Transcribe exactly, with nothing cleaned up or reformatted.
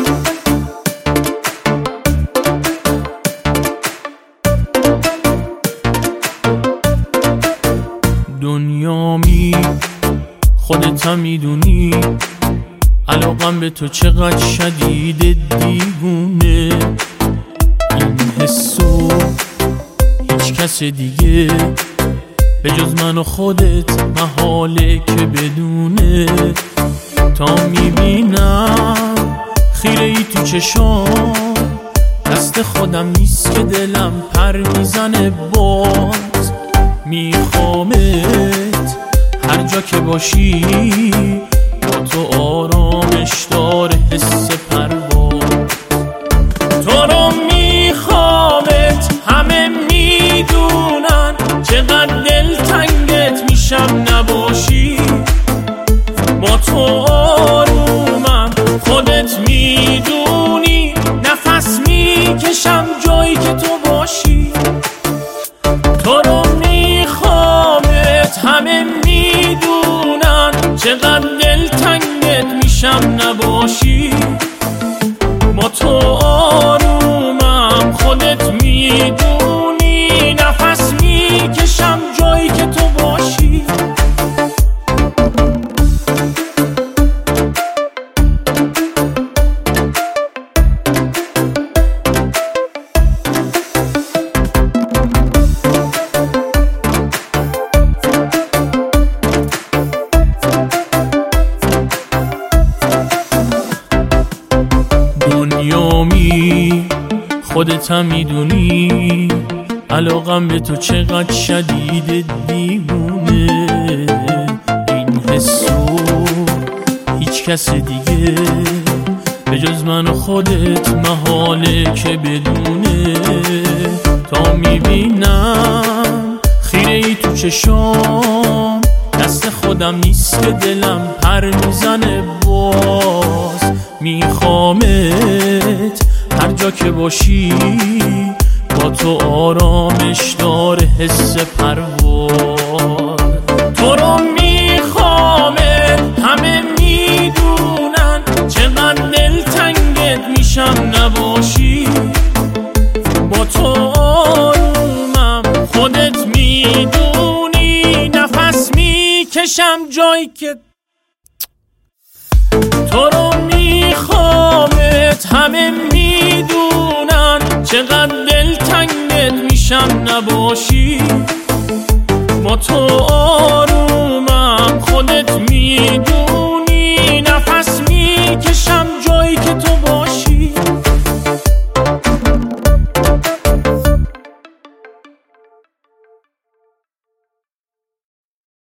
دنیامی خودت هم میدونی، علاقم به تو چقدر شدید دیوونه. این حسو هیچ کس دیگه به جز من و خودت محاله که بدونه. تا میبینم خیره ای تو چشام، دست خودم نیست که دلم پر میزنه. باز میخوامت هر جا که باشی، با تو آرامش داره حس پرواز. تو رو میخوامت همه میدونن، چقدر دلتنگت میشم نباشی. با تو آرومم خودت میدونی، نفس میکشم جایی که تو باشی. تو رو میخوامت همه میدونن، چقدر دلتنگت میشم نباشی. با تو آرومم خودت میدونی، نفس میکشم جایی که تو باشی. دنیامی خودت هم میدونی، علاقم به تو چقدر شدید دیوونه. این حسو هیچ کس دیگه به جز من و خودت محاله که بدونه. تا میبینم خیره ای تو چشام، دست خودم نیست که دلم پر میزنه. باز میخوامت هر جا که باشی، با تو آرامش داره حس پرواز. تو رو میخوامت همه میدونن، چقدر دلتنگت میشم نباشی. با تو آرومم خودت میدونی، نفس میکشم جایی که تو رو میخوامت همه میدونن، چقدر دلتنگت میشم نباشی. با تو